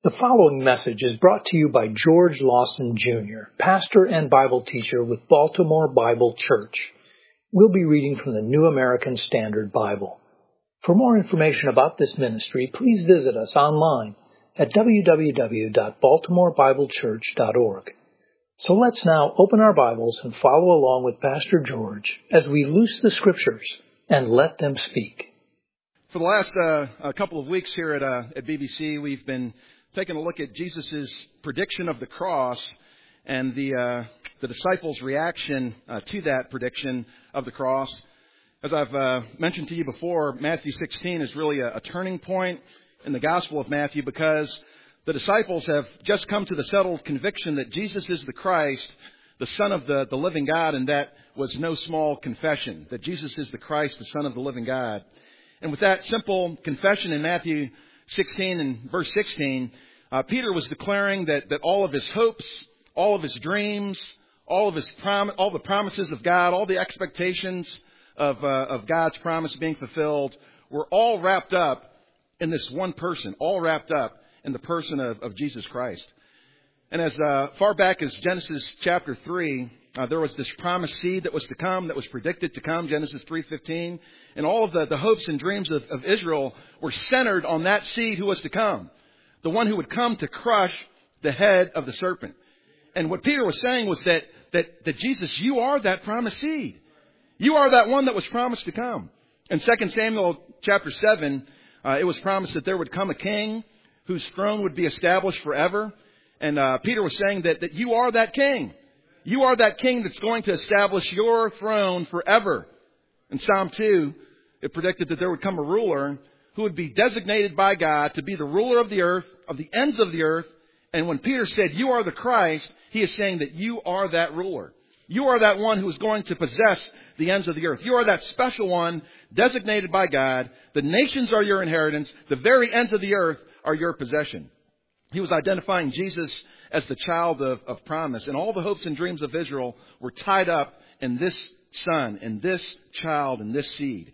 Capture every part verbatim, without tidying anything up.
The following message is brought to you by George Lawson, Junior, pastor and Bible teacher with Baltimore Bible Church. We'll be reading from the New American Standard Bible. For more information about this ministry, please visit us online at w w w dot baltimore bible church dot org. So let's now open our Bibles and follow along with Pastor George as we loose the Scriptures and let them speak. For the last uh, a couple of weeks here at, uh, at B B C, we've been taking a look at Jesus' prediction of the cross and the uh, the disciples' reaction uh, to that prediction of the cross. As I've uh, mentioned to you before, Matthew sixteen is really a, a turning point in the Gospel of Matthew because the disciples have just come to the settled conviction that Jesus is the Christ, the Son of the, the living God, and that was no small confession, that Jesus is the Christ, the Son of the living God. And with that simple confession in Matthew sixteen and verse sixteen, uh, Peter was declaring that, that all of his hopes, all of his dreams, all of his prom- all the promises of God, all the expectations of uh, of God's promise being fulfilled were all wrapped up in this one person, all wrapped up in the person of, of Jesus Christ. And as uh, far back as Genesis chapter three, uh, there was this promised seed that was to come, that was predicted to come, Genesis three fifteen. And all of the, the hopes and dreams of, of Israel were centered on that seed who was to come, the one who would come to crush the head of the serpent. And what Peter was saying was that, that, that Jesus, you are that promised seed. You are that one that was promised to come. In Second Samuel chapter seven, uh, it was promised that there would come a king whose throne would be established forever. And uh, Peter was saying that, that you are that king. You are that king that's going to establish your throne forever. In Psalm two, it predicted that there would come a ruler who would be designated by God to be the ruler of the earth, of the ends of the earth. And when Peter said, you are the Christ, he is saying that you are that ruler. You are that one who is going to possess the ends of the earth. You are that special one designated by God. The nations are your inheritance. The very ends of the earth are your possession. He was identifying Jesus as the child of, of promise. And all the hopes and dreams of Israel were tied up in this son, in this child, in this seed.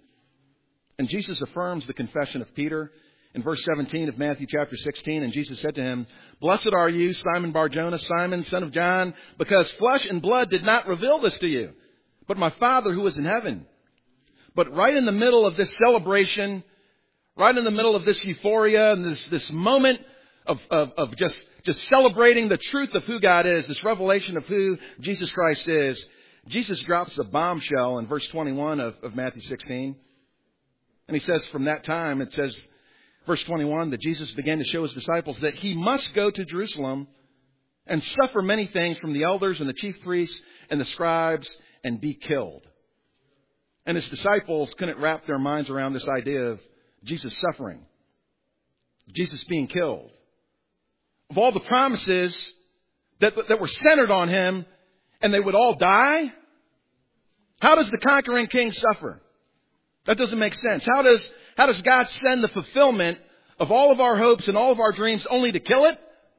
And Jesus affirms the confession of Peter in verse seventeen of Matthew chapter sixteen. And Jesus said to him, "Blessed are you, Simon Bar-Jonah, Simon, son of John, because flesh and blood did not reveal this to you, but my Father who is in heaven." But right in the middle of this celebration, right in the middle of this euphoria and this, this moment of, of, of just, just celebrating the truth of who God is, this revelation of who Jesus Christ is, Jesus drops a bombshell in verse twenty-one of, of Matthew sixteen. And he says from that time, it says, verse twenty-one, that Jesus began to show his disciples that he must go to Jerusalem and suffer many things from the elders and the chief priests and the scribes and be killed. And his disciples couldn't wrap their minds around this idea of Jesus suffering, Jesus being killed. Of all the promises that, that were centered on him, and they would all die? How does the conquering king suffer? That doesn't make sense. How does, how does God send the fulfillment of all of our hopes and all of our dreams only to kill it?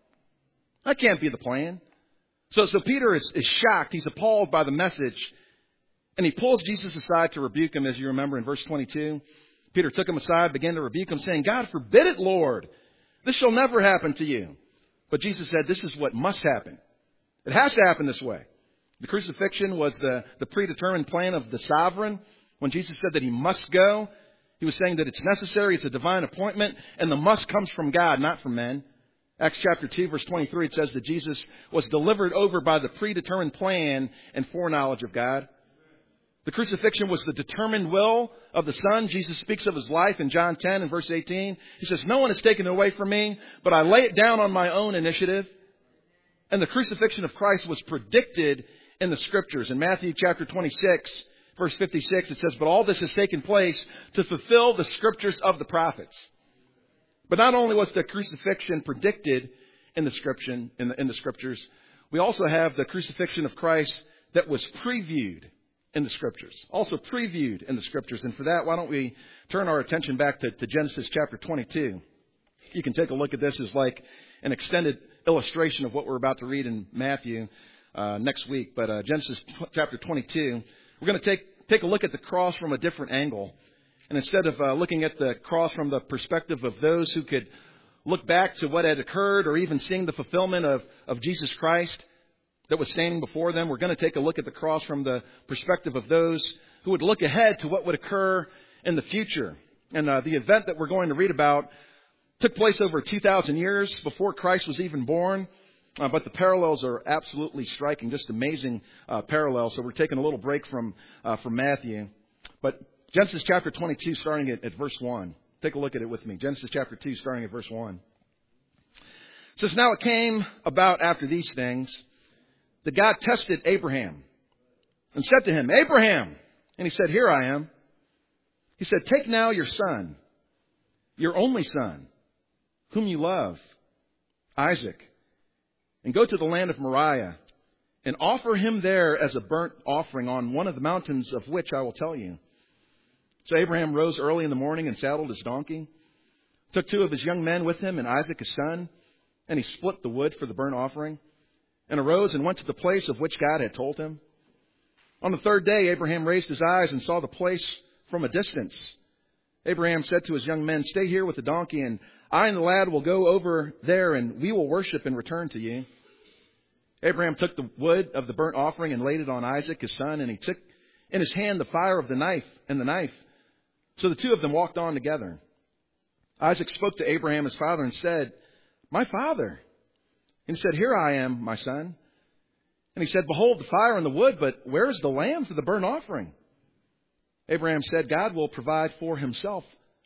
That can't be the plan. So, so Peter is, is shocked. He's appalled by the message. And he pulls Jesus aside to rebuke him, as you remember in verse twenty-two. Peter took him aside, began to rebuke him, saying, "God forbid it, Lord. This shall never happen to you." But Jesus said, this is what must happen. It has to happen this way. The crucifixion was the, the predetermined plan of the sovereign. When Jesus said that he must go, he was saying that it's necessary, it's a divine appointment, and the must comes from God, not from men. Acts chapter two, verse twenty-three, it says that Jesus was delivered over by the predetermined plan and foreknowledge of God. The crucifixion was the determined will of the Son. Jesus speaks of his life in John ten and verse eighteen. He says, "No one has taken it away from me, but I lay it down on my own initiative." And the crucifixion of Christ was predicted in the Scriptures. In Matthew chapter twenty-six, verse fifty-six, it says, "But all this has taken place to fulfill the Scriptures of the prophets." But not only was the crucifixion predicted in the Scripture, in the, in the Scriptures, we also have the crucifixion of Christ that was previewed in the Scriptures. Also previewed in the Scriptures. And for that, why don't we turn our attention back to, to Genesis chapter twenty-two. You can take a look at this as like an extended illustration of what we're about to read in Matthew uh, next week. But uh, Genesis t- chapter twenty-two, we're going to take take a look at the cross from a different angle. And instead of uh, looking at the cross from the perspective of those who could look back to what had occurred or even seeing the fulfillment of, of Jesus Christ that was standing before them. We're going to take a look at the cross from the perspective of those who would look ahead to what would occur in the future. And uh, the event that we're going to read about took place over two thousand years before Christ was even born. Uh, but the parallels are absolutely striking, just amazing uh, parallels. So we're taking a little break from uh, from Matthew. But Genesis chapter twenty-two, starting at, at verse one. Take a look at it with me. Genesis chapter two, starting at verse one. It says, "Now it came about after these things that God tested Abraham and said to him, 'Abraham!' And he said, 'Here I am.' He said, 'Take now your son, your only son, whom you love, Isaac, and go to the land of Moriah and offer him there as a burnt offering on one of the mountains of which I will tell you.' So Abraham rose early in the morning and saddled his donkey, took two of his young men with him and Isaac his son, and he split the wood for the burnt offering, and arose and went to the place of which God had told him. On the third day, Abraham raised his eyes and saw the place from a distance. Abraham said to his young men, 'Stay here with the donkey, and I and the lad will go over there, and we will worship and return to you.' Abraham took the wood of the burnt offering and laid it on Isaac his son, and he took in his hand the fire of the knife and the knife. So the two of them walked on together. Isaac spoke to Abraham his father and said, 'My father.' And he said, 'Here I am, my son.' And he said, 'Behold the fire and the wood, but where is the lamb for the burnt offering?' Abraham said, 'God will provide for himself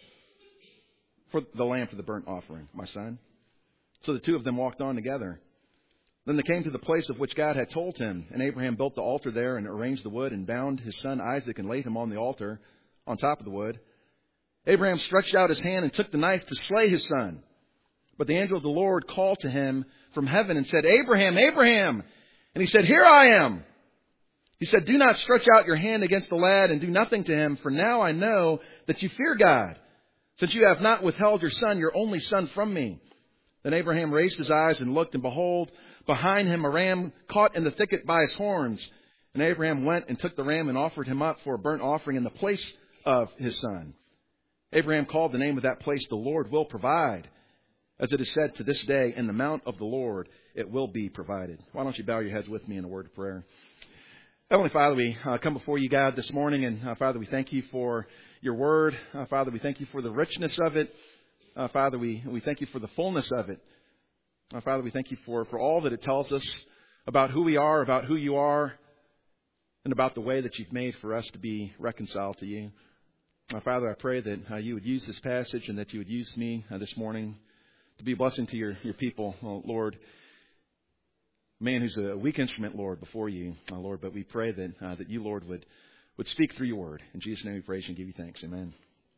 for the lamb for the burnt offering, my son.' So the two of them walked on together. Then they came to the place of which God had told him, and Abraham built the altar there and arranged the wood and bound his son Isaac and laid him on the altar on top of the wood. Abraham stretched out his hand and took the knife to slay his son. But the angel of the Lord called to him from heaven and said, 'Abraham, Abraham!' And he said, 'Here I am.' He said, 'Do not stretch out your hand against the lad and do nothing to him, for now I know that you fear God, since you have not withheld your son, your only son, from me.' Then Abraham raised his eyes and looked, and behold, behind him a ram caught in the thicket by his horns. And Abraham went and took the ram and offered him up for a burnt offering in the place of his son. Abraham called the name of that place, 'The Lord will provide.' As it is said to this day, 'In the mount of the Lord it will be provided.'" Why don't you bow your heads with me in a word of prayer. Heavenly Father, we uh, come before you, God, this morning. And uh, Father, we thank you for your word. Uh, Father, we thank you for the richness of it. Uh, Father, we, we thank you for the fullness of it. Uh, Father, we thank you for, for all that it tells us about who we are, about who you are, and about the way that you've made for us to be reconciled to you. Uh, Father, I pray that uh, you would use this passage and that you would use me uh, this morning to be a blessing to your, your people, oh, Lord. Man who's a weak instrument, Lord, before you, uh, Lord. But we pray that uh, that you, Lord, would, would speak through your word. In Jesus' name we praise and give you thanks. Amen.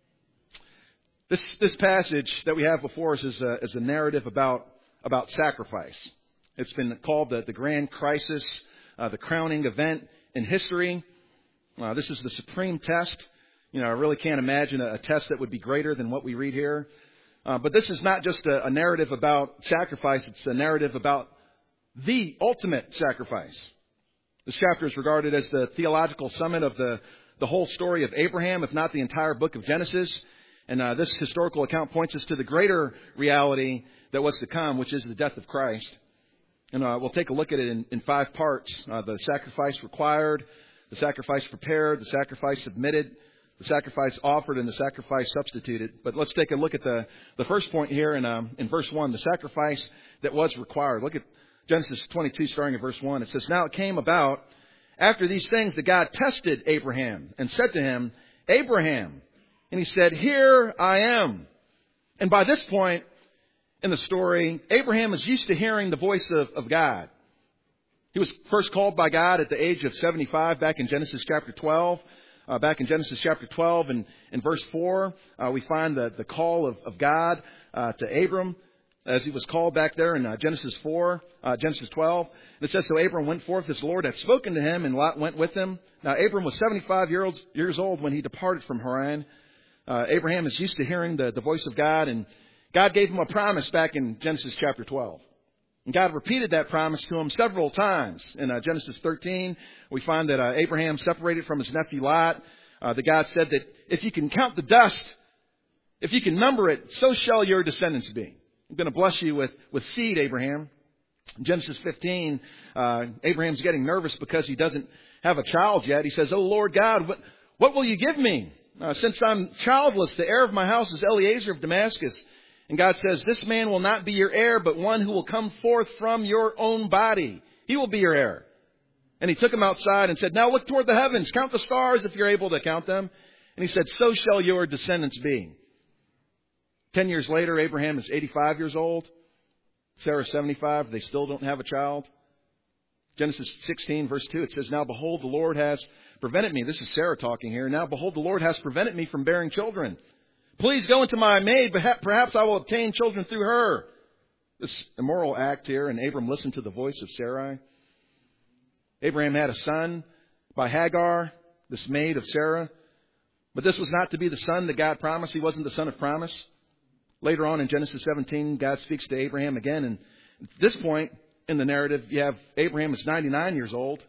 This this passage that we have before us is a, is a narrative about about sacrifice. It's been called the, the grand crisis, uh, the crowning event in history. Uh, this is the supreme test. You know, I really can't imagine a, a test that would be greater than what we read here. Uh, but this is not just a, a narrative about sacrifice. It's a narrative about the ultimate sacrifice. This chapter is regarded as the theological summit of the, the whole story of Abraham, if not the entire book of Genesis. And uh, this historical account points us to the greater reality that was to come, which is the death of Christ. And uh, we'll take a look at it in, in five parts. Uh, the sacrifice required, the sacrifice prepared, the sacrifice submitted, the sacrifice offered, and the sacrifice substituted. But let's take a look at the, the first point here in, um, in verse one, the sacrifice that was required. Look at Genesis twenty-two, starting at verse one. It says, "Now it came about after these things that God tested Abraham and said to him, 'Abraham.' And he said, 'Here I am.'" And by this point in the story, Abraham is used to hearing the voice of, of God. He was first called by God at the age of seventy-five back in Genesis chapter twelve. Uh, back in Genesis chapter twelve and in verse four, uh, we find the, the call of, of God uh, to Abram, as he was called back there in uh, Genesis four, uh, Genesis twelve. And it says, "So Abram went forth as the Lord had spoken to him, and Lot went with him." Now Abram was seventy-five year old, years old when he departed from Haran. Uh, Abraham is used to hearing the, the voice of God, and God gave him a promise back in Genesis chapter twelve. And God repeated that promise to him several times. In uh, Genesis thirteen, we find that uh, Abraham separated from his nephew Lot. Uh, the God said that if you can count the dust, if you can number it, so shall your descendants be. I'm going to bless you with, with seed, Abraham. In Genesis fifteen, uh, Abraham's getting nervous because he doesn't have a child yet. He says, "Oh, Lord God, what, what will you give me? Uh, since I'm childless, the heir of my house is Eliezer of Damascus." And God says, "This man will not be your heir, but one who will come forth from your own body. He will be your heir." And he took him outside and said, "Now look toward the heavens. Count the stars if you're able to count them." And he said, "So shall your descendants be." Ten years later, Abraham is eighty-five years old. Sarah is seventy-five. They still don't have a child. Genesis sixteen, verse two, it says, "Now behold, the Lord has prevented me." This is Sarah talking here. "Now behold, the Lord has prevented me from bearing children. Please go into my maid. Perhaps I will obtain children through her." This immoral act here. And Abram listened to the voice of Sarai. Abraham had a son by Hagar, this maid of Sarah. But this was not to be the son that God promised. He wasn't the son of promise. Later on in Genesis seventeen, God speaks to Abraham again. And at this point in the narrative, you have Abraham is ninety-nine years old.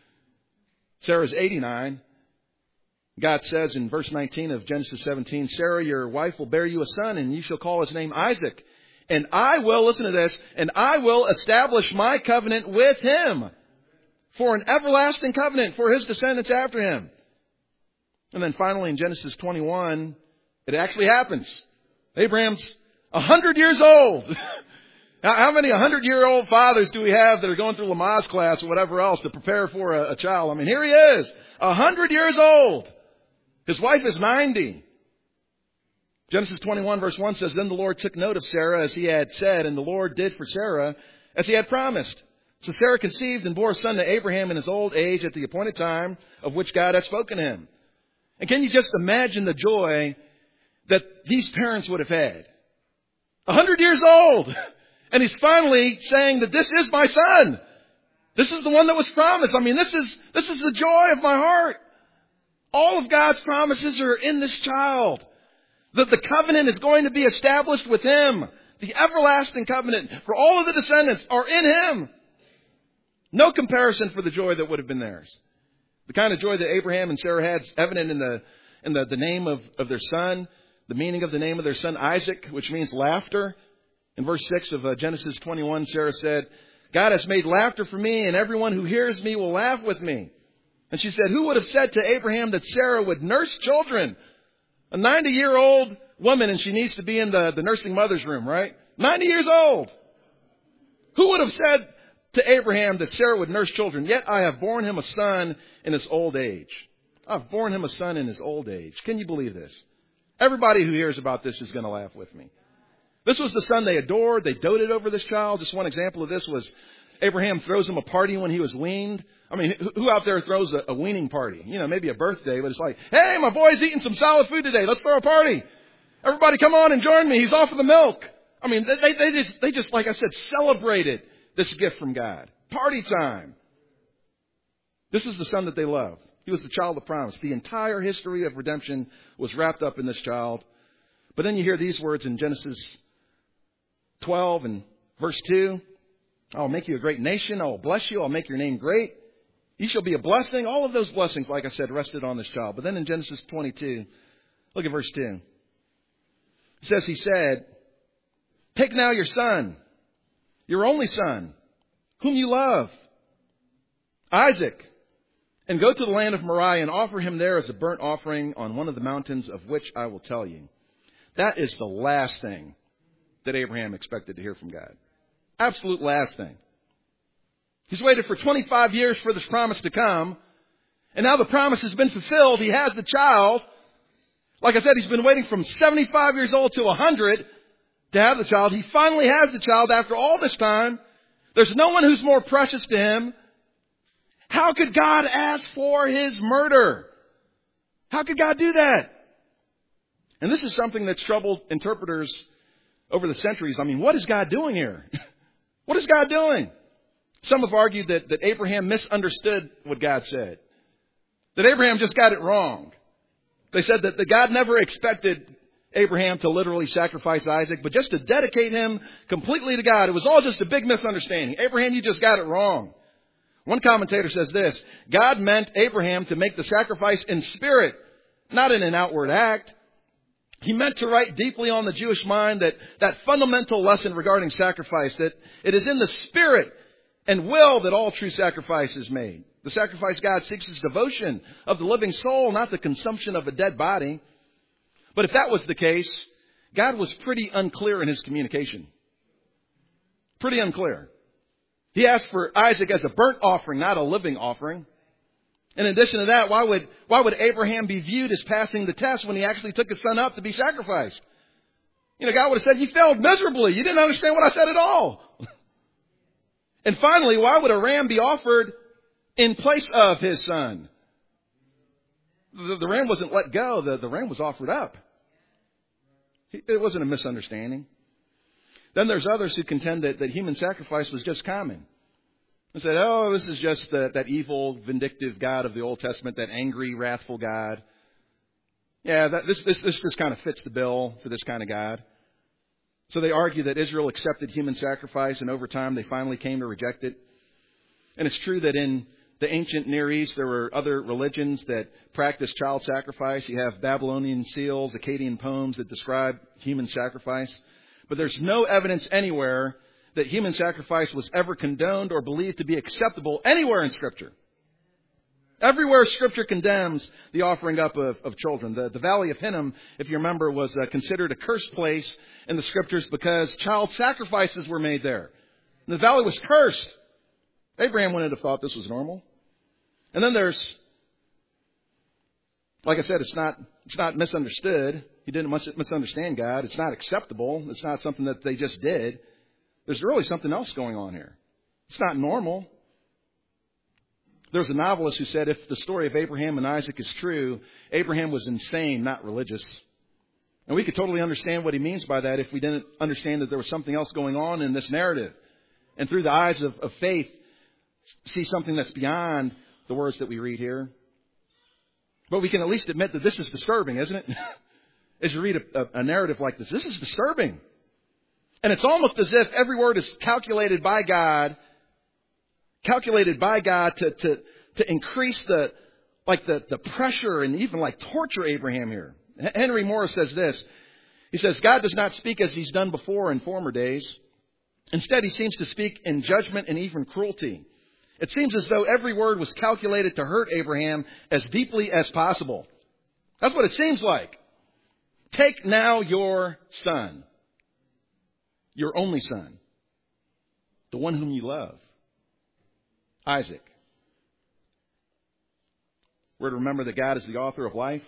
Sarah's eighty-nine. God says in verse nineteen of Genesis seventeen, "Sarah, your wife, will bear you a son, and you shall call his name Isaac. And I will," listen to this, "and I will establish my covenant with him for an everlasting covenant for his descendants after him." And then finally in Genesis twenty-one, it actually happens. Abraham's a hundred years old. How many hundred-year-old fathers do we have that are going through Lamaze class or whatever else to prepare for a, a child? I mean, here he is, a hundred years old. His wife is ninety. Genesis twenty-one verse one says, "Then the Lord took note of Sarah as he had said, and the Lord did for Sarah as he had promised. So Sarah conceived and bore a son to Abraham in his old age at the appointed time of which God had spoken to him." And can you just imagine the joy that these parents would have had? A hundred years old. And he's finally saying that this is my son. This is the one that was promised. I mean, this is, this is the joy of my heart. All of God's promises are in this child. That the covenant is going to be established with him. The everlasting covenant for all of the descendants are in him. No comparison for the joy that would have been theirs. The kind of joy that Abraham and Sarah had is evident in the, in the, the name of, of their son. The meaning of the name of their son, Isaac, which means laughter. In verse six of uh, Genesis twenty-one, Sarah said, "God has made laughter for me, and everyone who hears me will laugh with me." And she said, "Who would have said to Abraham that Sarah would nurse children?" A ninety-year-old woman, and she needs to be in the, the nursing mother's room, right? ninety years old. Who would have said to Abraham that Sarah would nurse children? "Yet I have borne him a son in his old age." I've borne him a son in his old age. Can you believe this? Everybody who hears about this is going to laugh with me. This was the son they adored. They doted over this child. Just one example of this was Abraham throws him a party when he was weaned. I mean, who out there throws a, a weaning party? You know, maybe a birthday, but it's like, "Hey, my boy's eating some solid food today. Let's throw a party. Everybody come on and join me. He's off of the milk." I mean, they, they, just, they just, like I said, celebrated this gift from God. Party time. This is the son that they loved. He was the child of promise. The entire history of redemption was wrapped up in this child. But then you hear these words in Genesis twelve and verse two. "I'll make you a great nation. I will bless you. I'll make your name great. You shall be a blessing." All of those blessings, like I said, rested on this child. But then in Genesis twenty-two, look at verse two. It says, he said, "Take now your son, your only son, whom you love, Isaac, and go to the land of Moriah and offer him there as a burnt offering on one of the mountains of which I will tell you." That is the last thing that Abraham expected to hear from God. Absolute last thing. He's waited for twenty-five years for this promise to come. And now the promise has been fulfilled. He has the child. Like I said, he's been waiting from seventy-five years old to one hundred to have the child. He finally has the child after all this time. There's no one who's more precious to him. How could God ask for his murder? How could God do that? And this is something that's troubled interpreters over the centuries. I mean, what is God doing here? What is God doing? Some have argued that, that Abraham misunderstood what God said. That Abraham just got it wrong. They said that, that God never expected Abraham to literally sacrifice Isaac, but just to dedicate him completely to God. It was all just a big misunderstanding. Abraham, you just got it wrong. One commentator says this: God meant Abraham to make the sacrifice in spirit, not in an outward act. He meant to write deeply on the Jewish mind that, that fundamental lesson regarding sacrifice, that it is in the spirit and will that all true sacrifice is made. The sacrifice God seeks is devotion of the living soul, not the consumption of a dead body. But if that was the case, God was pretty unclear in his communication. Pretty unclear. He asked for Isaac as a burnt offering, not a living offering. In addition to that, why would, why would Abraham be viewed as passing the test when he actually took his son up to be sacrificed? You know, God would have said, you failed miserably. You didn't understand what I said at all. And finally, why would a ram be offered in place of his son? The, the ram wasn't let go. The, the ram was offered up. It wasn't a misunderstanding. Then there's others who contend that, that human sacrifice was just common. And said, oh, this is just the, that evil, vindictive God of the Old Testament, that angry, wrathful God. Yeah, that, this, this, this just kind of fits the bill for this kind of God. So they argue that Israel accepted human sacrifice, and over time they finally came to reject it. And it's true that in the ancient Near East, there were other religions that practiced child sacrifice. You have Babylonian seals, Akkadian poems that describe human sacrifice. But there's no evidence anywhere that human sacrifice was ever condoned or believed to be acceptable anywhere in Scripture. Everywhere Scripture condemns the offering up of, of children. The, the Valley of Hinnom, if you remember, was uh, considered a cursed place in the Scriptures because child sacrifices were made there. And the valley was cursed. Abraham wouldn't have thought this was normal. And then there's, like I said, it's not it's not misunderstood. He didn't misunderstand God. It's not acceptable. It's not something that they just did. There's really something else going on here. It's not normal. There's a novelist who said if the story of Abraham and Isaac is true, Abraham was insane, not religious. And we could totally understand what he means by that if we didn't understand that there was something else going on in this narrative. And through the eyes of, of faith, see something that's beyond the words that we read here. But we can at least admit that this is disturbing, isn't it? As you read a, a, a narrative like this, this is disturbing. And it's almost as if every word is calculated by God, calculated by God to, to, to increase the, like the, the pressure and even like torture Abraham here. Henry Morris says this. He says, God does not speak as he's done before in former days. Instead, he seems to speak in judgment and even cruelty. It seems as though every word was calculated to hurt Abraham as deeply as possible. That's what it seems like. Take now your son, your only son, the one whom you love, Isaac. We're to remember that God is the author of life,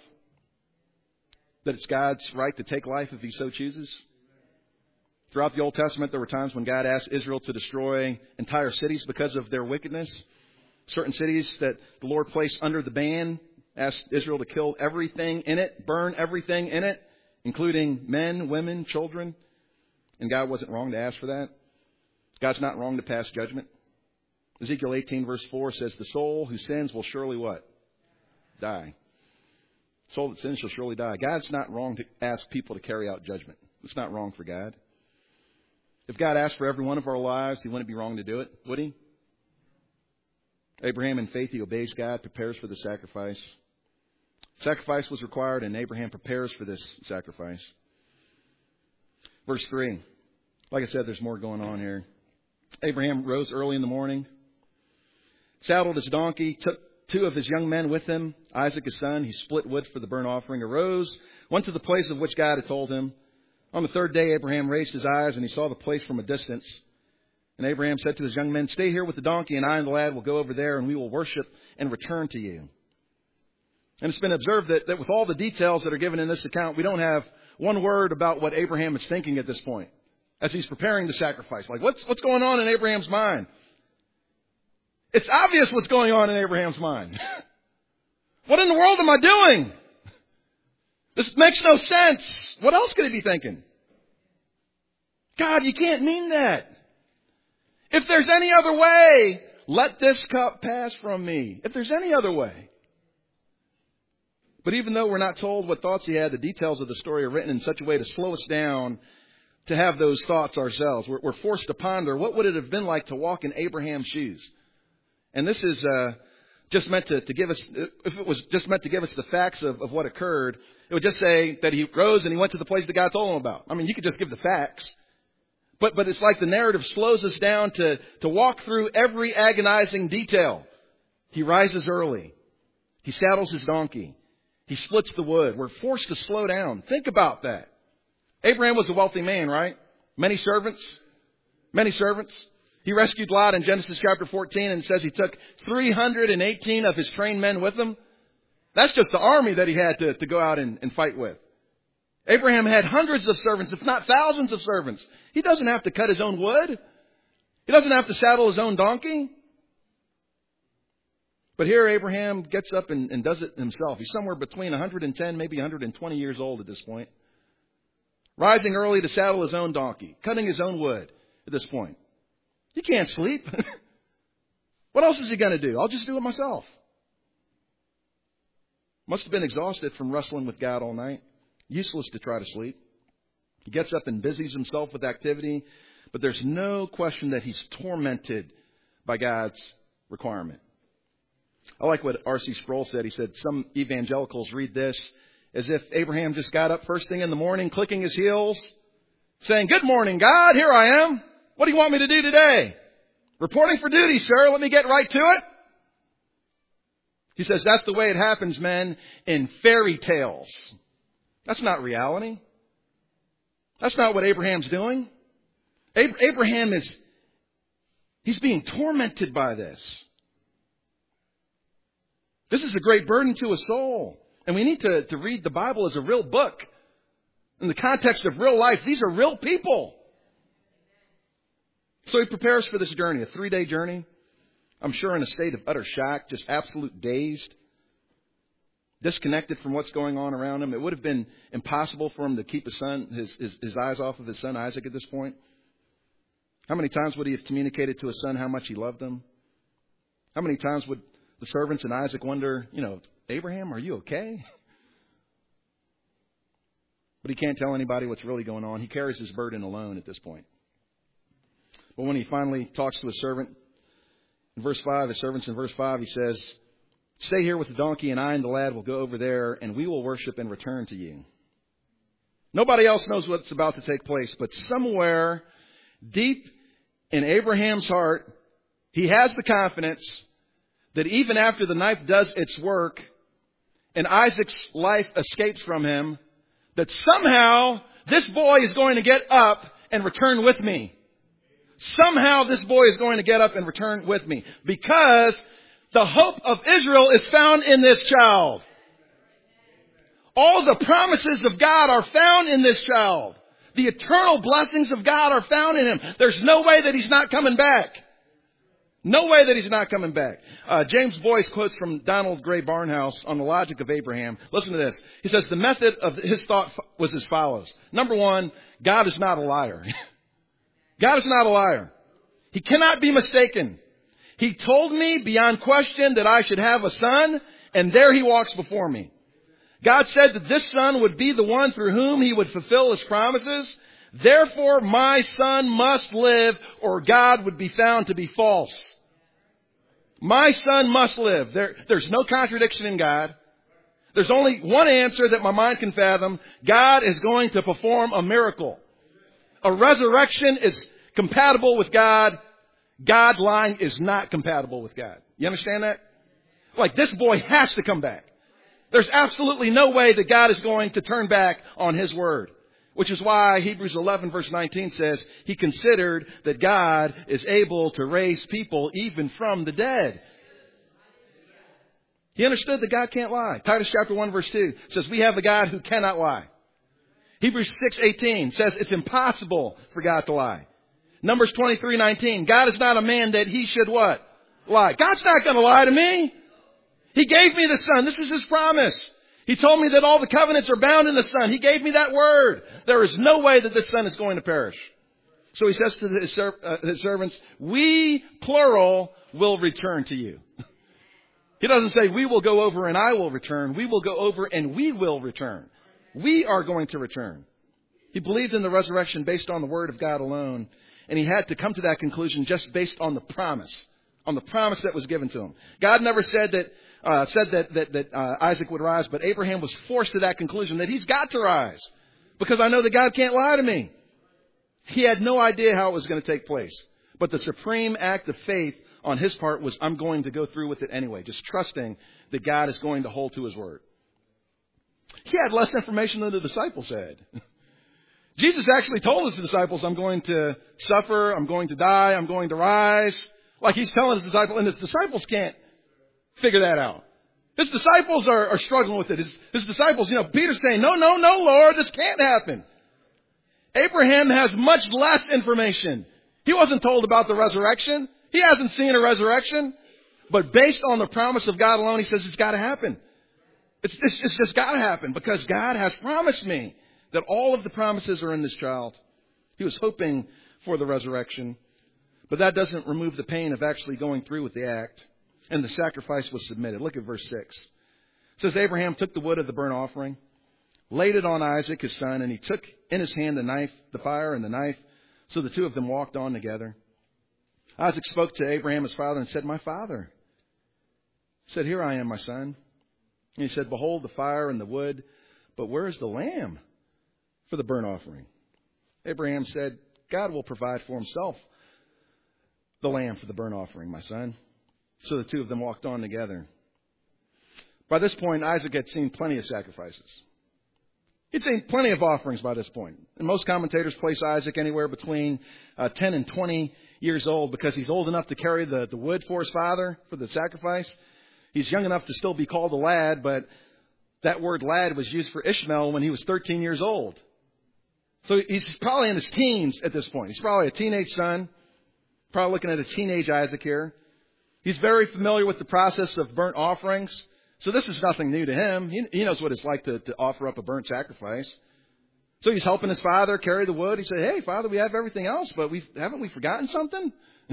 that it's God's right to take life if he so chooses. Throughout the Old Testament, there were times when God asked Israel to destroy entire cities because of their wickedness. Certain cities that the Lord placed under the ban asked Israel to kill everything in it, burn everything in it, including men, women, children. And God wasn't wrong to ask for that. God's not wrong to pass judgment. Ezekiel eighteen verse four says, the soul who sins will surely what? Die. The soul that sins shall surely die. God's not wrong to ask people to carry out judgment. It's not wrong for God. If God asked for every one of our lives, he wouldn't be wrong to do it, would he? Abraham, in faith, he obeys God, prepares for the sacrifice. Sacrifice was required, and Abraham prepares for this sacrifice. Verse three. Like I said, there's more going on here. Abraham rose early in the morning, saddled his donkey, took two of his young men with him, Isaac his son. He split wood for the burnt offering, arose, went to the place of which God had told him. On the third day, Abraham raised his eyes, and he saw the place from a distance. And Abraham said to his young men, stay here with the donkey, and I and the lad will go over there, and we will worship and return to you. And it's been observed that, that with all the details that are given in this account, we don't have one word about what Abraham is thinking at this point as he's preparing the sacrifice. Like, what's, what's going on in Abraham's mind? It's obvious what's going on in Abraham's mind. What in the world am I doing? This makes no sense. What else could he be thinking? God, you can't mean that. If there's any other way, let this cup pass from me. If there's any other way. But even though we're not told what thoughts he had, the details of the story are written in such a way to slow us down to have those thoughts ourselves. We're, we're forced to ponder, what would it have been like to walk in Abraham's shoes? And this is uh, just meant to, to give us, if it was just meant to give us the facts of, of what occurred, it would just say that he rose and he went to the place that God told him about. I mean, you could just give the facts. But, but it's like the narrative slows us down to, to walk through every agonizing detail. He rises early. He saddles his donkey. He splits the wood. We're forced to slow down. Think about that. Abraham was a wealthy man, right? Many servants. Many servants. He rescued Lot in Genesis chapter fourteen and says he took three hundred eighteen of his trained men with him. That's just the army that he had to, to go out and, and fight with. Abraham had hundreds of servants, if not thousands of servants. He doesn't have to cut his own wood. He doesn't have to saddle his own donkey. But here Abraham gets up and, and does it himself. He's somewhere between one hundred ten, maybe one hundred twenty years old at this point. Rising early to saddle his own donkey. Cutting his own wood at this point. He can't sleep. What else is he going to do? I'll just do it myself. Must have been exhausted from wrestling with God all night. Useless to try to sleep. He gets up and busies himself with activity. But there's no question that he's tormented by God's requirement. I like what R C Sproul said. He said some evangelicals read this as if Abraham just got up first thing in the morning, clicking his heels, saying, "Good morning, God. Here I am. What do you want me to do today? Reporting for duty, sir. Let me get right to it." He says that's the way it happens, men, in fairy tales. That's not reality. That's not what Abraham's doing. Ab- Abraham is, he's being tormented by this. This is a great burden to a soul. And we need to, to read the Bible as a real book. In the context of real life, these are real people. So he prepares for this journey, a three-day journey. I'm sure in a state of utter shock, just absolute dazed. Disconnected from what's going on around him. It would have been impossible for him to keep his son, his, his, his eyes off of his son Isaac at this point. How many times would he have communicated to his son how much he loved him? How many times would the servants and Isaac wonder, you know, Abraham, are you okay? But he can't tell anybody what's really going on. He carries his burden alone at this point. But when he finally talks to his servant, in verse five, his servants in verse five, he says, "Stay here with the donkey, and I and the lad will go over there, and we will worship and return to you." Nobody else knows what's about to take place, but somewhere deep in Abraham's heart, he has the confidence that even after the knife does its work and Isaac's life escapes from him, that somehow this boy is going to get up and return with me. Somehow this boy is going to get up and return with me. Because the hope of Israel is found in this child. All the promises of God are found in this child. The eternal blessings of God are found in him. There's no way that he's not coming back. No way that he's not coming back. Uh, James Boyce quotes from Donald Gray Barnhouse on the logic of Abraham. Listen to this. He says the method of his thought was as follows. Number one, God is not a liar. God is not a liar. He cannot be mistaken. He told me beyond question that I should have a son, and there he walks before me. God said that this son would be the one through whom he would fulfill his promises. Therefore, my son must live, or God would be found to be false. My son must live. There, there's no contradiction in God. There's only one answer that my mind can fathom. God is going to perform a miracle. A resurrection is compatible with God. God lying is not compatible with God. You understand that? Like, this boy has to come back. There's absolutely no way that God is going to turn back on his word. Which is why Hebrews eleven verse nineteen says, he considered that God is able to raise people even from the dead. He understood that God can't lie. Titus chapter one verse two says, we have a God who cannot lie. Hebrews six eighteen says it's impossible for God to lie. Numbers twenty-three nineteen, God is not a man that he should what? Lie. God's not going to lie to me. He gave me the Son. This is his promise. He told me that all the covenants are bound in the Son. He gave me that word. There is no way that this Son is going to perish. So he says to his, uh, his servants, we, plural, will return to you. He doesn't say we will go over and I will return. We will go over and we will return. We are going to return. He believed in the resurrection based on the word of God alone. And he had to come to that conclusion just based on the promise. on the promise that was given to him. God never said that uh, said that that, that uh, Isaac would rise, but Abraham was forced to that conclusion that he's got to rise because I know that God can't lie to me. He had no idea how it was going to take place, but the supreme act of faith on his part was, I'm going to go through with it anyway, just trusting that God is going to hold to his word. He had less information than the disciples had. Jesus actually told his disciples, I'm going to suffer, I'm going to die, I'm going to rise. Like he's telling his disciples, and his disciples can't figure that out. His disciples are, are struggling with it. His, his disciples, you know, Peter's saying, no, no, no, Lord, this can't happen. Abraham has much less information. He wasn't told about the resurrection. He hasn't seen a resurrection. But based on the promise of God alone, he says it's got to happen. It's, it's, it's just got to happen because God has promised me that all of the promises are in this child. He was hoping for the resurrection. But that doesn't remove the pain of actually going through with the act. And the sacrifice was submitted. Look at verse six. It says, Abraham took the wood of the burnt offering, laid it on Isaac, his son, and he took in his hand the knife, the fire and the knife. So the two of them walked on together. Isaac spoke to Abraham, his father, and said, my father. He said, here I am, my son. And he said, behold the fire and the wood, but where is the lamb for the burnt offering? Abraham said, God will provide for himself the lamb for the burnt offering, my son. So the two of them walked on together. By this point, Isaac had seen plenty of sacrifices. He'd seen plenty of offerings by this point. And most commentators place Isaac anywhere between uh, ten and twenty years old because he's old enough to carry the, the wood for his father for the sacrifice. He's young enough to still be called a lad, but that word lad was used for Ishmael when he was thirteen years old. So he's probably in his teens at this point. He's probably a teenage son. Probably looking at a teenage Isaac here. He's very familiar with the process of burnt offerings. So this is nothing new to him. He, he knows what it's like to, to offer up a burnt sacrifice. So he's helping his father carry the wood. He said, hey, Father, we have everything else, but we haven't we forgotten something?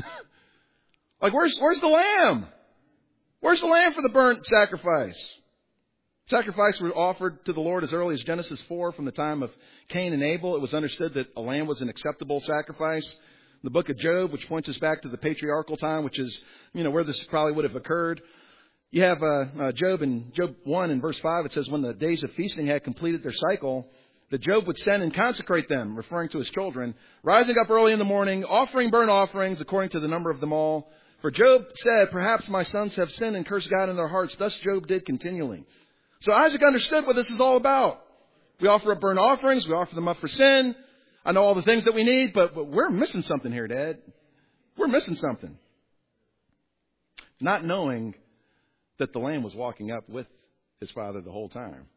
Like, where's where's the lamb? Where's the lamb for the burnt sacrifice? Sacrifices were offered to the Lord as early as Genesis four from the time of Cain and Abel. It was understood that a lamb was an acceptable sacrifice. The book of Job, which points us back to the patriarchal time, which is, you know, where this probably would have occurred. You have uh, uh, Job in Job one in verse five. It says, when the days of feasting had completed their cycle, that Job would send and consecrate them, referring to his children, rising up early in the morning, offering burnt offerings according to the number of them all. For Job said, perhaps my sons have sinned and cursed God in their hearts. Thus Job did continually. So Isaac understood what this is all about. We offer up burnt offerings. We offer them up for sin. I know all the things that we need, but, but we're missing something here, Dad. We're missing something. Not knowing that the lamb was walking up with his father the whole time.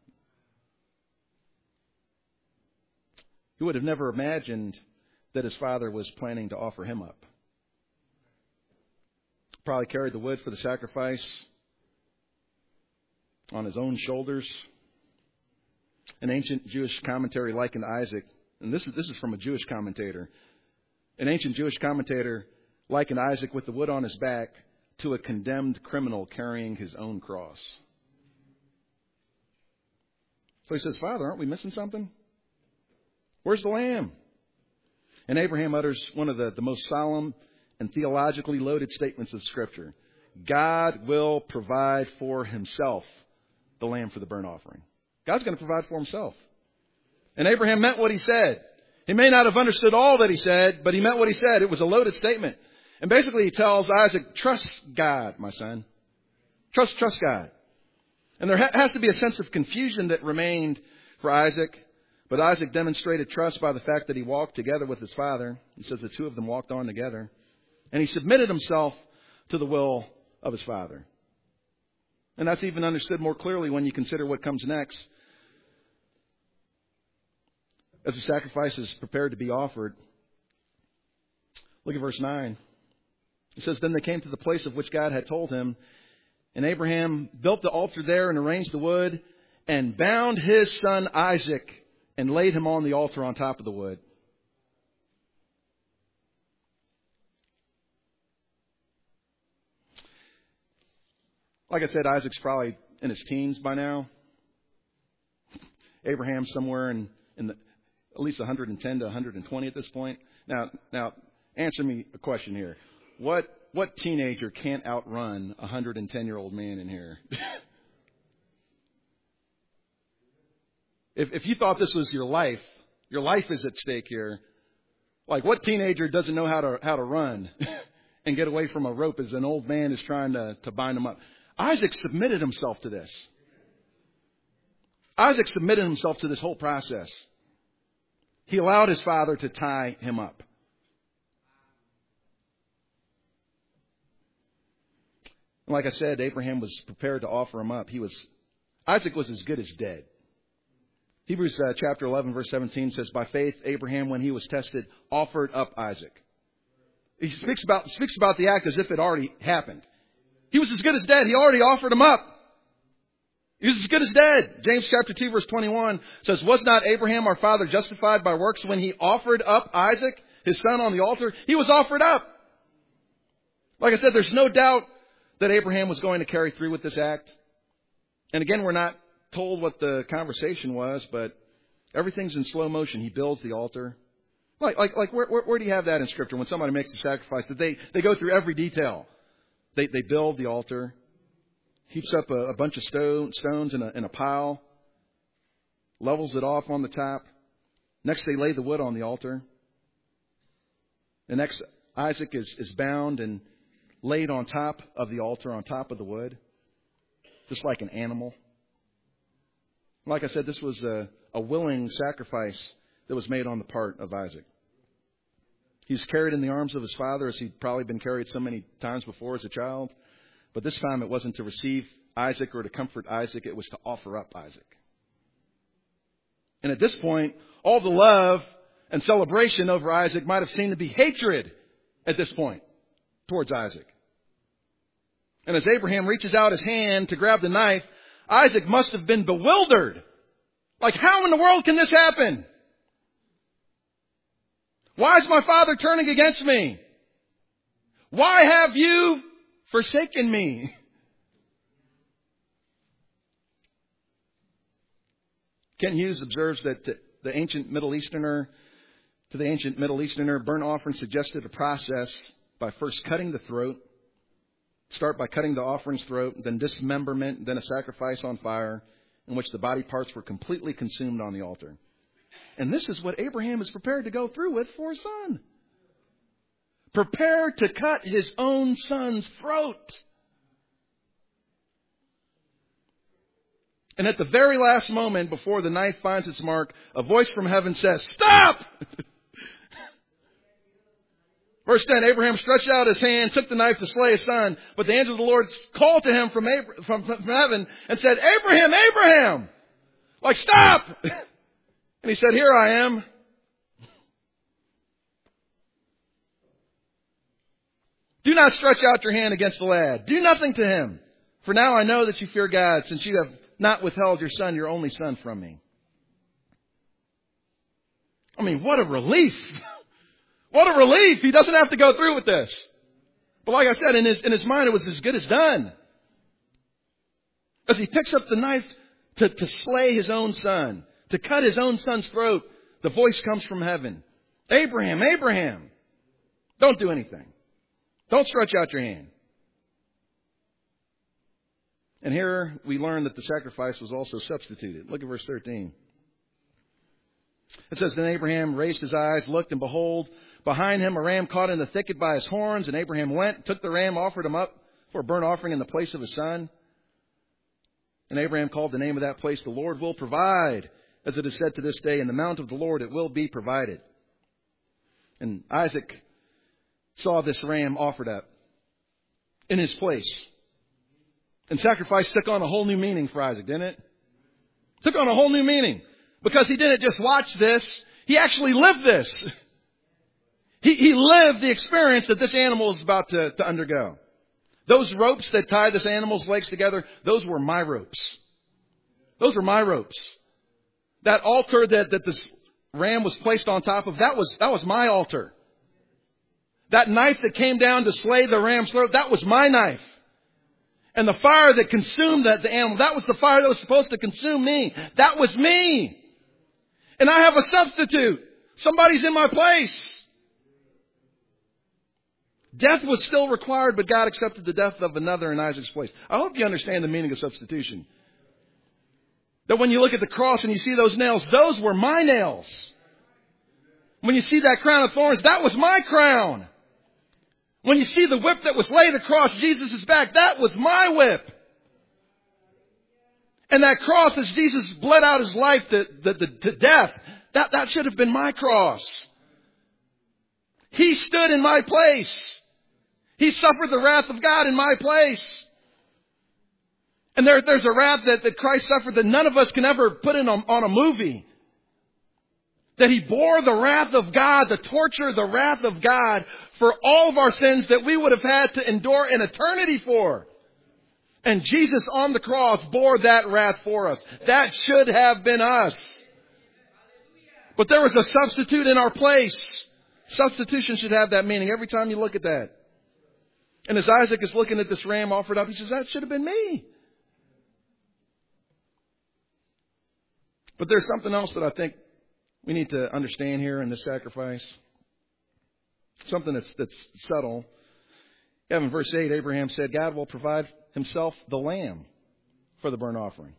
He would have never imagined that his father was planning to offer him up. Probably carried the wood for the sacrifice on his own shoulders. An ancient Jewish commentary likened Isaac, and this is this is from a Jewish commentator. An ancient Jewish commentator likened Isaac with the wood on his back to a condemned criminal carrying his own cross. So he says, Father, aren't we missing something? Where's the lamb? And Abraham utters one of the, the most solemn and theologically loaded statements of Scripture. God will provide for himself the lamb for the burnt offering. God's going to provide for himself. And Abraham meant what he said. He may not have understood all that he said, but he meant what he said. It was a loaded statement. And basically he tells Isaac, trust God, my son. Trust, trust God. And there ha- has to be a sense of confusion that remained for Isaac. But Isaac demonstrated trust by the fact that he walked together with his father. He says the two of them walked on together. And he submitted himself to the will of his father. And that's even understood more clearly when you consider what comes next. As the sacrifice is prepared to be offered. Look at verse nine. It says, then they came to the place of which God had told him. And Abraham built the altar there and arranged the wood and bound his son Isaac and laid him on the altar on top of the wood. Like I said, Isaac's probably in his teens by now. Abraham's somewhere in, in the, at least one hundred ten to one hundred twenty at this point. Now, now, answer me a question here. What what teenager can't outrun a one hundred ten year old man in here? if, if you thought this was your life, your life is at stake here. Like, what teenager doesn't know how to how to run and get away from a rope as an old man is trying to, to bind him up? Isaac submitted himself to this. Isaac submitted himself to this whole process. He allowed his father to tie him up. Like I said, Abraham was prepared to offer him up. He was, Isaac was as good as dead. Hebrews uh, chapter eleven, verse seventeen says, by faith, Abraham, when he was tested, offered up Isaac. He speaks about, speaks about the act as if it already happened. He was as good as dead. He already offered him up. He was as good as dead. James chapter two, verse twenty-one says, was not Abraham our father justified by works when he offered up Isaac, his son, on the altar? He was offered up. Like I said, there's no doubt that Abraham was going to carry through with this act. And again, we're not told what the conversation was, but everything's in slow motion. He builds the altar. Like, like, like, where, where, where do you have that in Scripture when somebody makes a sacrifice? That they, they go through every detail. They, they build the altar, heaps up a, a bunch of stone, stones in a, in a pile, levels it off on the top. Next, they lay the wood on the altar. The next, Isaac is, is bound and laid on top of the altar, on top of the wood, just like an animal. Like I said, this was a, a willing sacrifice that was made on the part of Isaac. He was carried in the arms of his father as he'd probably been carried so many times before as a child. But this time it wasn't to receive Isaac or to comfort Isaac. It was to offer up Isaac. And at this point, all the love and celebration over Isaac might have seemed to be hatred at this point towards Isaac. And as Abraham reaches out his hand to grab the knife, Isaac must have been bewildered. Like, how in the world can this happen? Why is my father turning against me? Why have you forsaken me? Ken Hughes observes that the ancient Middle Easterner, to the ancient Middle Easterner, burnt offering suggested a process by first cutting the throat. Start by cutting the offering's throat, then dismemberment, then a sacrifice on fire in which the body parts were completely consumed on the altar. And this is what Abraham is prepared to go through with for his son. Prepared to cut his own son's throat. And at the very last moment before the knife finds its mark, a voice from heaven says, "Stop!" Verse ten, Abraham stretched out his hand, took the knife to slay his son. But the angel of the Lord called to him from, Abra- from, from heaven and said, "Abraham, Abraham!" Like, stop! And he said, "Here I am." Do not stretch out your hand against the lad. Do nothing to him. For now I know that you fear God, since you have not withheld your son, your only son, from me. I mean, what a relief. What a relief. He doesn't have to go through with this. But like I said, in his, in his mind, it was as good as done. As he picks up the knife to, to slay his own son, to cut his own son's throat, the voice comes from heaven. "Abraham, Abraham, don't do anything. Don't stretch out your hand." And here we learn that the sacrifice was also substituted. Look at verse thirteen. It says, "Then Abraham raised his eyes, looked, and behold, behind him a ram caught in the thicket by his horns. And Abraham went, took the ram, offered him up for a burnt offering in the place of his son. And Abraham called the name of that place, 'The Lord will provide,' as it is said to this day, 'In the mount of the Lord it will be provided.'" And Isaac saw this ram offered up in his place. And sacrifice took on a whole new meaning for Isaac, didn't it? Took on a whole new meaning. Because he didn't just watch this, he actually lived this. He, he lived the experience that this animal is about to, to undergo. Those ropes that tied this animal's legs together, those were my ropes. Those were my ropes. That altar that, that this ram was placed on top of, that was, that was my altar. That knife that came down to slay the ram's throat, that was my knife. And the fire that consumed that, the animal, that was the fire that was supposed to consume me. That was me. And I have a substitute. Somebody's in my place. Death was still required, but God accepted the death of another in Isaac's place. I hope you understand the meaning of substitution. That when you look at the cross and you see those nails, those were my nails. When you see that crown of thorns, that was my crown. When you see the whip that was laid across Jesus' back, that was my whip. And that cross, as Jesus bled out his life to, to, to, to death, that, that should have been my cross. He stood in my place. He suffered the wrath of God in my place. And there, there's a wrath that, that Christ suffered that none of us can ever put in on, on a movie. That He bore the wrath of God, the torture, the wrath of God for all of our sins that we would have had to endure in eternity for. And Jesus on the cross bore that wrath for us. That should have been us. But there was a substitute in our place. Substitution should have that meaning every time you look at that. And as Isaac is looking at this ram offered up, he says, that should have been me. But there's something else that I think we need to understand here in this sacrifice. Something that's, that's subtle. You have in verse eight, Abraham said, God will provide Himself the lamb for the burnt offering.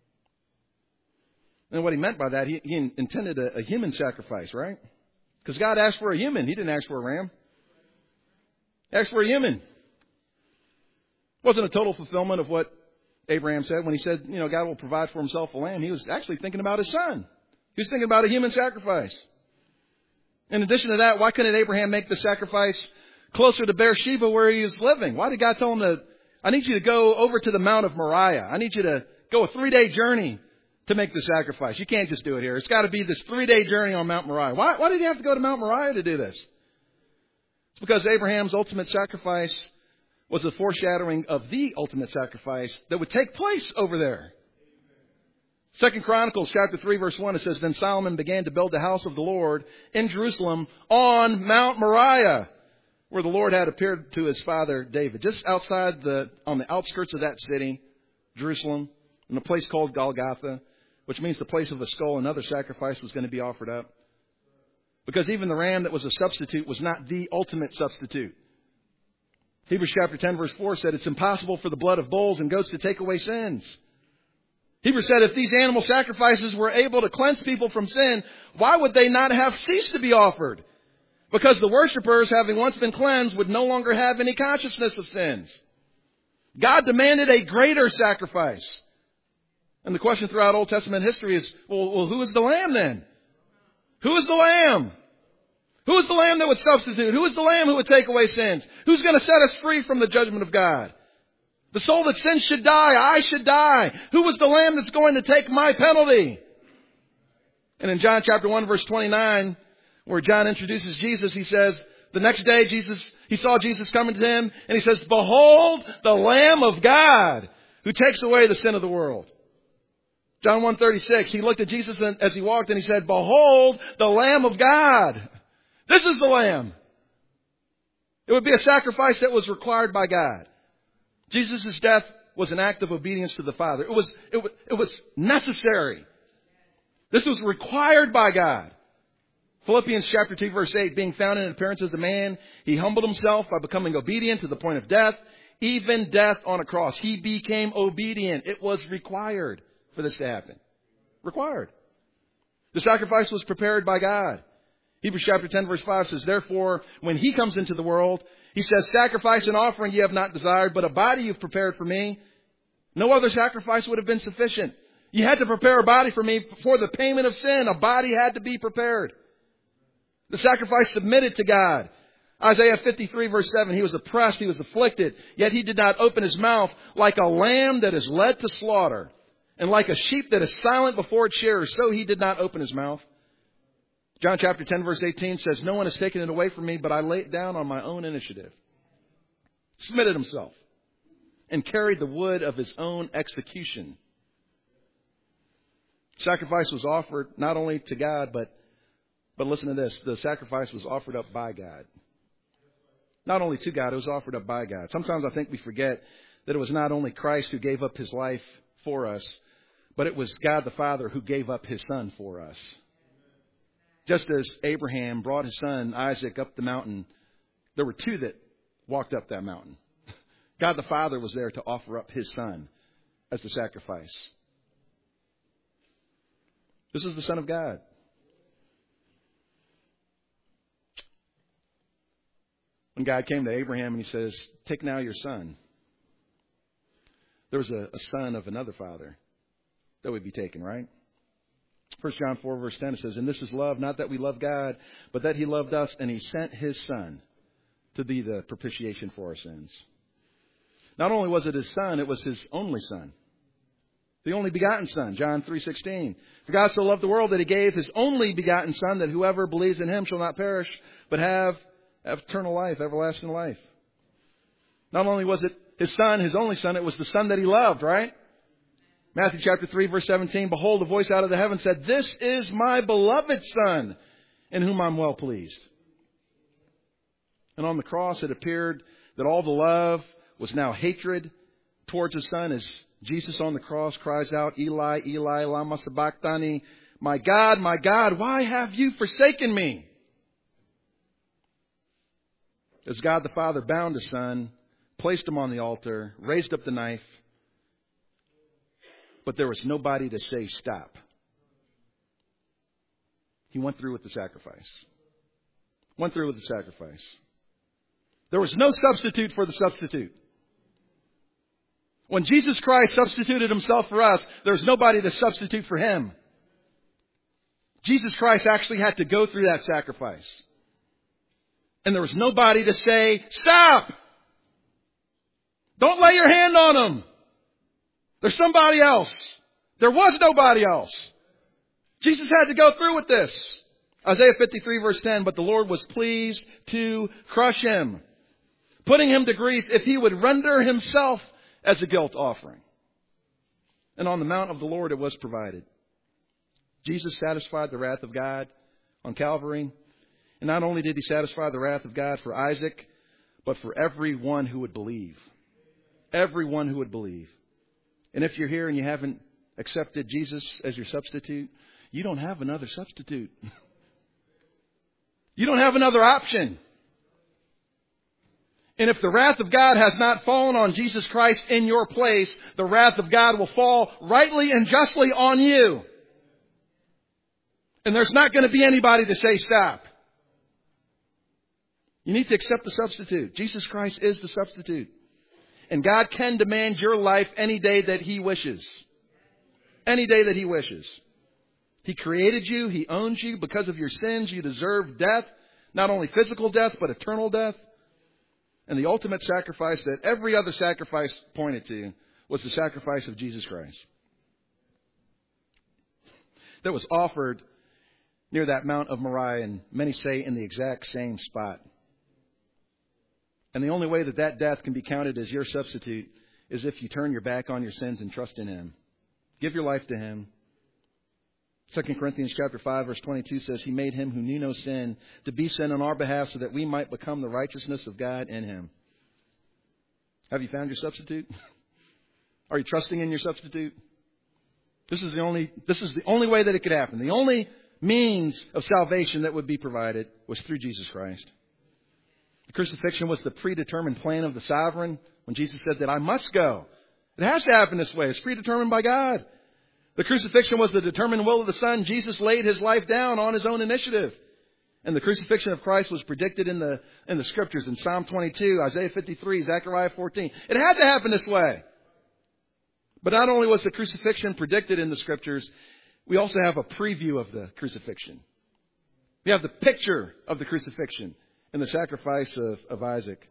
And what he meant by that, he, he intended a, a human sacrifice, right? Because God asked for a human. He didn't ask for a ram. He asked for a human. It wasn't a total fulfillment of what Abraham said when he said, you know, God will provide for Himself a lamb. He was actually thinking about his son. He was thinking about a human sacrifice. In addition to that, why couldn't Abraham make the sacrifice closer to Beersheba where he was living? Why did God tell him to, I need you to go over to the Mount of Moriah. I need you to go a three-day journey to make the sacrifice. You can't just do it here. It's got to be this three-day journey on Mount Moriah. Why, why did he have to go to Mount Moriah to do this? It's because Abraham's ultimate sacrifice was a foreshadowing of the ultimate sacrifice that would take place over there. Second Chronicles chapter three verse one, it says, Then Solomon began to build the house of the Lord in Jerusalem on Mount Moriah, where the Lord had appeared to his father David. Just outside the, on the outskirts of that city, Jerusalem, in a place called Golgotha, which means the place of a skull. Another sacrifice was going to be offered up. Because even the ram that was a substitute was not the ultimate substitute. Hebrews chapter ten verse four said, It's impossible for the blood of bulls and goats to take away sins. Hebrews said, if these animal sacrifices were able to cleanse people from sin, why would they not have ceased to be offered? Because the worshipers, having once been cleansed, would no longer have any consciousness of sins. God demanded a greater sacrifice. And the question throughout Old Testament history is, well, well who is the lamb then? Who is the lamb? Who is the lamb that would substitute? Who is the lamb who would take away sins? Who's going to set us free from the judgment of God? The soul that sins should die. I should die. Who was the lamb that's going to take my penalty? And in John chapter one verse twenty-nine, where John introduces Jesus, he says, the next day Jesus, he saw Jesus coming to him, and he says, Behold the Lamb of God who takes away the sin of the world. John one thirty-six, he looked at Jesus as he walked and he said, Behold the Lamb of God. This is the Lamb. It would be a sacrifice that was required by God. Jesus' death was an act of obedience to the Father. It was, it was, it was necessary. This was required by God. Philippians chapter two verse eight, being found in appearance as a man, he humbled himself by becoming obedient to the point of death, even death on a cross. He became obedient. It was required for this to happen. Required. The sacrifice was prepared by God. Hebrews chapter ten verse five says, Therefore, when He comes into the world, He says, Sacrifice and offering you have not desired, but a body you've prepared for me. No other sacrifice would have been sufficient. You had to prepare a body for me for the payment of sin. A body had to be prepared. The sacrifice submitted to God. Isaiah fifty-three verse seven, He was oppressed, He was afflicted, yet He did not open His mouth, like a lamb that is led to slaughter, and like a sheep that is silent before its shearers, so He did not open His mouth. John chapter ten verse eighteen says, No one has taken it away from me, but I lay it down on my own initiative. Submitted Himself and carried the wood of His own execution. Sacrifice was offered not only to God, but, but listen to this, the sacrifice was offered up by God. Not only to God, it was offered up by God. Sometimes I think we forget that it was not only Christ who gave up His life for us, but it was God the Father who gave up His Son for us. Just as Abraham brought his son Isaac up the mountain, there were two that walked up that mountain. God the Father was there to offer up his Son as the sacrifice. This is the Son of God. When God came to Abraham and he says, take now your son. There was a, a son of another father that would be taken, right? First John four verse ten, it says, and this is love, not that we love God, but that he loved us and he sent his Son to be the propitiation for our sins. Not only was it his Son, it was his only Son. The only begotten Son, John three sixteen. For God so loved the world that he gave his only begotten Son, that whoever believes in him shall not perish, but have eternal life, everlasting life. Not only was it his Son, his only Son, it was the Son that he loved, right? Matthew chapter three, verse seventeen, behold, a voice out of the heaven said, this is my beloved Son, in whom I'm well pleased. And on the cross, it appeared that all the love was now hatred towards his Son, as Jesus on the cross cries out, Eli, Eli, lama sabachthani, my God, my God, why have you forsaken me? As God the Father bound his Son, placed him on the altar, raised up the knife, but there was nobody to say stop. He went through with the sacrifice. Went through with the sacrifice. There was no substitute for the substitute. When Jesus Christ substituted himself for us, there's nobody to substitute for him. Jesus Christ actually had to go through that sacrifice. And there was nobody to say, stop! Don't lay your hand on him. There's somebody else. There was nobody else. Jesus had to go through with this. Isaiah fifty-three verse ten, but the Lord was pleased to crush him, putting him to grief if he would render himself as a guilt offering. And on the mount of the Lord it was provided. Jesus satisfied the wrath of God on Calvary. And not only did he satisfy the wrath of God for Isaac, but for everyone who would believe. Everyone who would believe. And if you're here and you haven't accepted Jesus as your substitute, you don't have another substitute. You don't have another option. And if the wrath of God has not fallen on Jesus Christ in your place, the wrath of God will fall rightly and justly on you. And there's not going to be anybody to say stop. You need to accept the substitute. Jesus Christ is the substitute. And God can demand your life any day that he wishes. Any day that he wishes. He created you. He owns you. Because of your sins, you deserve death. Not only physical death, but eternal death. And the ultimate sacrifice that every other sacrifice pointed to was the sacrifice of Jesus Christ. That was offered near that Mount of Moriah, and many say in the exact same spot. And the only way that that death can be counted as your substitute is if you turn your back on your sins and trust in him. Give your life to him. Second Corinthians chapter five verse twenty-two says, he made him who knew no sin to be sin on our behalf so that we might become the righteousness of God in him. Have you found your substitute? Are you trusting in your substitute? This is the only, this is the only way that it could happen. The only means of salvation that would be provided was through Jesus Christ. The crucifixion was the predetermined plan of the sovereign when Jesus said that I must go. It has to happen this way. It's predetermined by God. The crucifixion was the determined will of the Son. Jesus laid his life down on his own initiative. And the crucifixion of Christ was predicted in the, in the scriptures in Psalm twenty-two, Isaiah fifty-three, Zechariah fourteen. It had to happen this way. But not only was the crucifixion predicted in the scriptures, we also have a preview of the crucifixion. We have the picture of the crucifixion and the sacrifice of, of Isaac.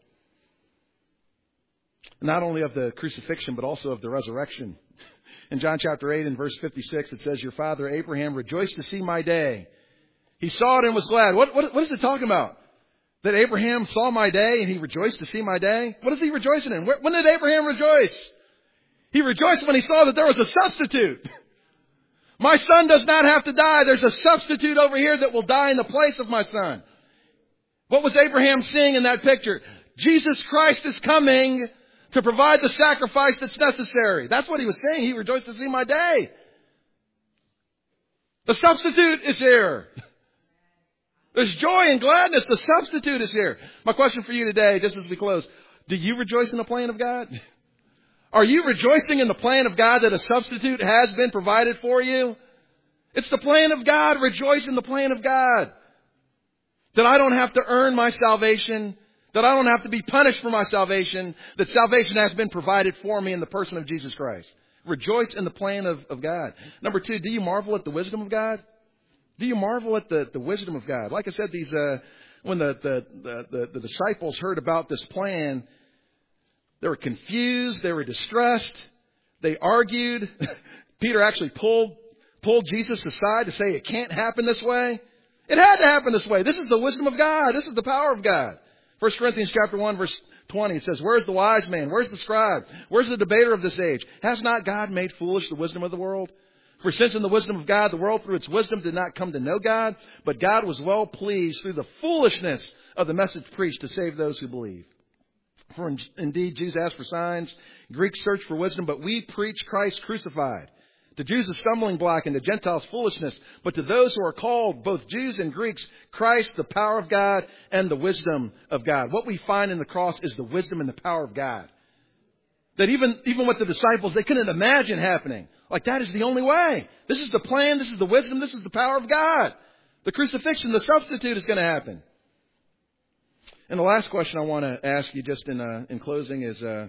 Not only of the crucifixion, but also of the resurrection. In John chapter eight and verse fifty-six, it says, your father Abraham rejoiced to see my day. He saw it and was glad. What, what, what is it talking about? That Abraham saw my day and he rejoiced to see my day? What is he rejoicing in? When did Abraham rejoice? He rejoiced when he saw that there was a substitute. My son does not have to die. There's a substitute over here that will die in the place of my son. What was Abraham seeing in that picture? Jesus Christ is coming to provide the sacrifice that's necessary. That's what he was saying. He rejoiced to see my day. The substitute is here. There's joy and gladness. The substitute is here. My question for you today, just as we close, do you rejoice in the plan of God? Are you rejoicing in the plan of God that a substitute has been provided for you? It's the plan of God. Rejoice in the plan of God. That I don't have to earn my salvation. That I don't have to be punished for my salvation. That salvation has been provided for me in the person of Jesus Christ. Rejoice in the plan of, of God. Number two, do you marvel at the wisdom of God? Do you marvel at the, the wisdom of God? Like I said, these uh, when the, the, the, the, the disciples heard about this plan, they were confused. They were distressed. They argued. Peter actually pulled pulled Jesus aside to say it can't happen this way. It had to happen this way. This is the wisdom of God. This is the power of God. First Corinthians chapter one, verse twenty, it says, where's the wise man? Where's the scribe? Where's the debater of this age? Has not God made foolish the wisdom of the world? For since in the wisdom of God, the world through its wisdom did not come to know God, but God was well pleased through the foolishness of the message preached to save those who believe. For indeed, Jews ask for signs, Greeks search for wisdom, but we preach Christ crucified. To Jews a stumbling block and to Gentiles foolishness, but to those who are called, both Jews and Greeks, Christ, the power of God and the wisdom of God. What we find in the cross is the wisdom and the power of God. That even, even with the disciples, they couldn't imagine happening. Like that is the only way. This is the plan, this is the wisdom, this is the power of God. The crucifixion, the substitute is going to happen. And the last question I want to ask you just in uh, in closing is, uh,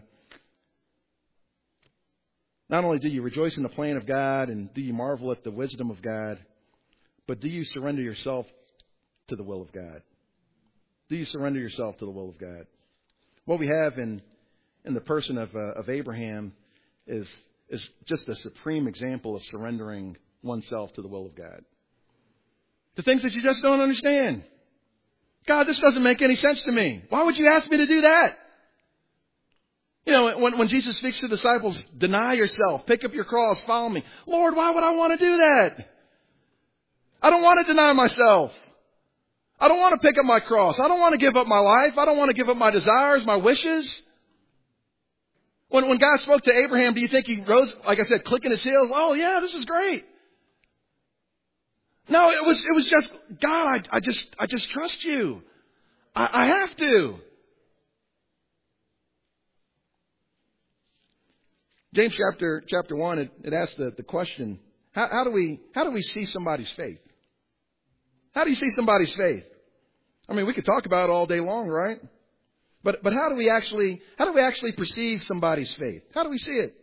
not only do you rejoice in the plan of God and do you marvel at the wisdom of God, but do you surrender yourself to the will of God? Do you surrender yourself to the will of God? What we have in in the person of uh, of Abraham is is just a supreme example of surrendering oneself to the will of God. The things that you just don't understand. God, this doesn't make any sense to me. Why would you ask me to do that? You know, when, when Jesus speaks to the disciples, deny yourself, pick up your cross, follow me. Lord, why would I want to do that? I don't want to deny myself. I don't want to pick up my cross. I don't want to give up my life. I don't want to give up my desires, my wishes. When, when God spoke to Abraham, do you think he rose, like I said, clicking his heels? Oh, yeah, this is great. No, it was it was just, God, I, I just I just trust you. I, I have to. James chapter chapter one, it, it asks the, the question, how, how do we how do we see somebody's faith? How do you see somebody's faith? I mean, we could talk about it all day long, right? But but how do we actually how do we actually perceive somebody's faith? How do we see it?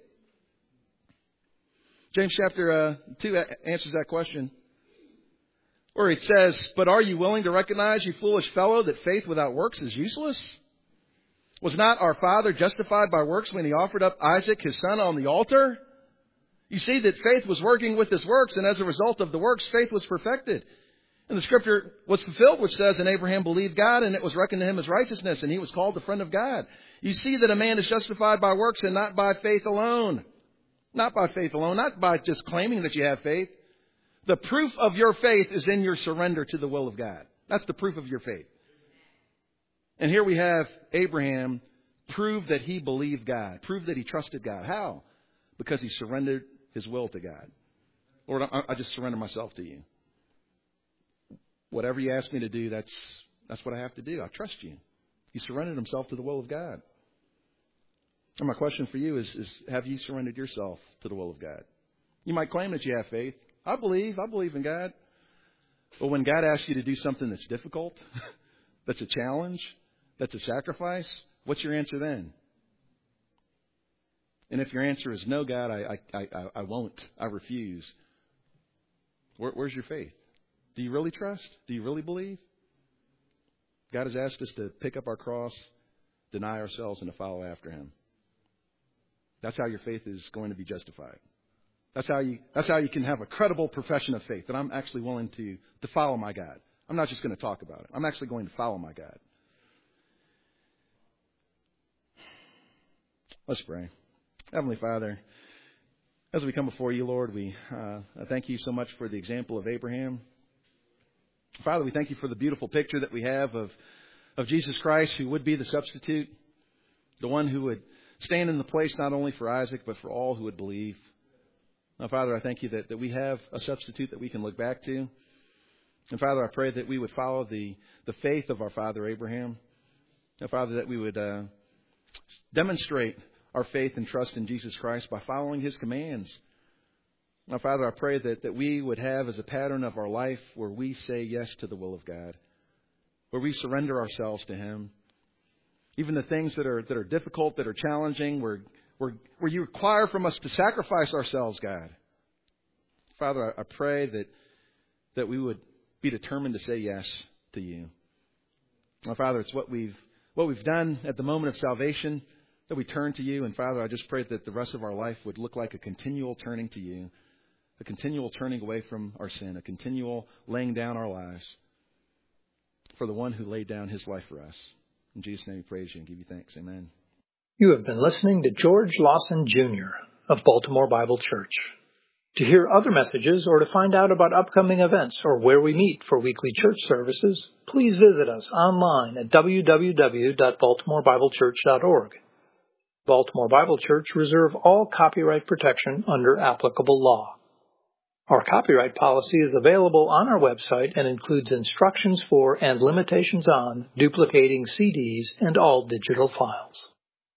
James chapter uh, two answers that question, where it says, "But are you willing to recognize, you foolish fellow, that faith without works is useless? Was not our father justified by works when he offered up Isaac, his son, on the altar? You see that faith was working with his works, and as a result of the works, faith was perfected. And the scripture was fulfilled, which says, and Abraham believed God, and it was reckoned to him as righteousness, and he was called the friend of God. You see that a man is justified by works and not by faith alone." Not by faith alone, not by just claiming that you have faith. The proof of your faith is in your surrender to the will of God. That's the proof of your faith. And here we have Abraham prove that he believed God, prove that he trusted God. How? Because he surrendered his will to God. Lord, I, I just surrender myself to you. Whatever you ask me to do, that's that's what I have to do. I trust you. He surrendered himself to the will of God. And my question for you is, is have you surrendered yourself to the will of God? You might claim that you have faith. I believe. I believe in God. But when God asks you to do something that's difficult, that's a challenge, that's a sacrifice, what's your answer then? And if your answer is no, God, I I, I, I won't. I refuse. Where, where's your faith? Do you really trust? Do you really believe? God has asked us to pick up our cross, deny ourselves, and to follow after him. That's how your faith is going to be justified. That's how you that's how you can have a credible profession of faith, that I'm actually willing to, to follow my God. I'm not just going to talk about it. I'm actually going to follow my God. Let's pray. Heavenly Father, as we come before you, Lord, we uh, thank you so much for the example of Abraham. Father, we thank you for the beautiful picture that we have of, of Jesus Christ, who would be the substitute, the one who would stand in the place not only for Isaac, but for all who would believe. Now, Father, I thank you that, that we have a substitute that we can look back to. And Father, I pray that we would follow the, the faith of our father Abraham. And Father, that we would uh, demonstrate our faith and trust in Jesus Christ by following his commands. Now, Father, I pray that, that we would have as a pattern of our life where we say yes to the will of God, where we surrender ourselves to him. Even the things that are that are difficult, that are challenging, where, where, where you require from us to sacrifice ourselves, God. Father, I, I pray that that we would be determined to say yes to you. Now, Father, it's what we've what we've done at the moment of salvation, that we turn to you. And Father, I just pray that the rest of our life would look like a continual turning to you, a continual turning away from our sin, a continual laying down our lives for the one who laid down his life for us. In Jesus' name we praise you and give you thanks. Amen. You have been listening to George Lawson Junior of Baltimore Bible Church. To hear other messages or to find out about upcoming events or where we meet for weekly church services, please visit us online at w w w dot baltimore bible church dot org. Baltimore Bible Church reserve all copyright protection under applicable law. Our copyright policy is available on our website and includes instructions for and limitations on duplicating C Ds and all digital files.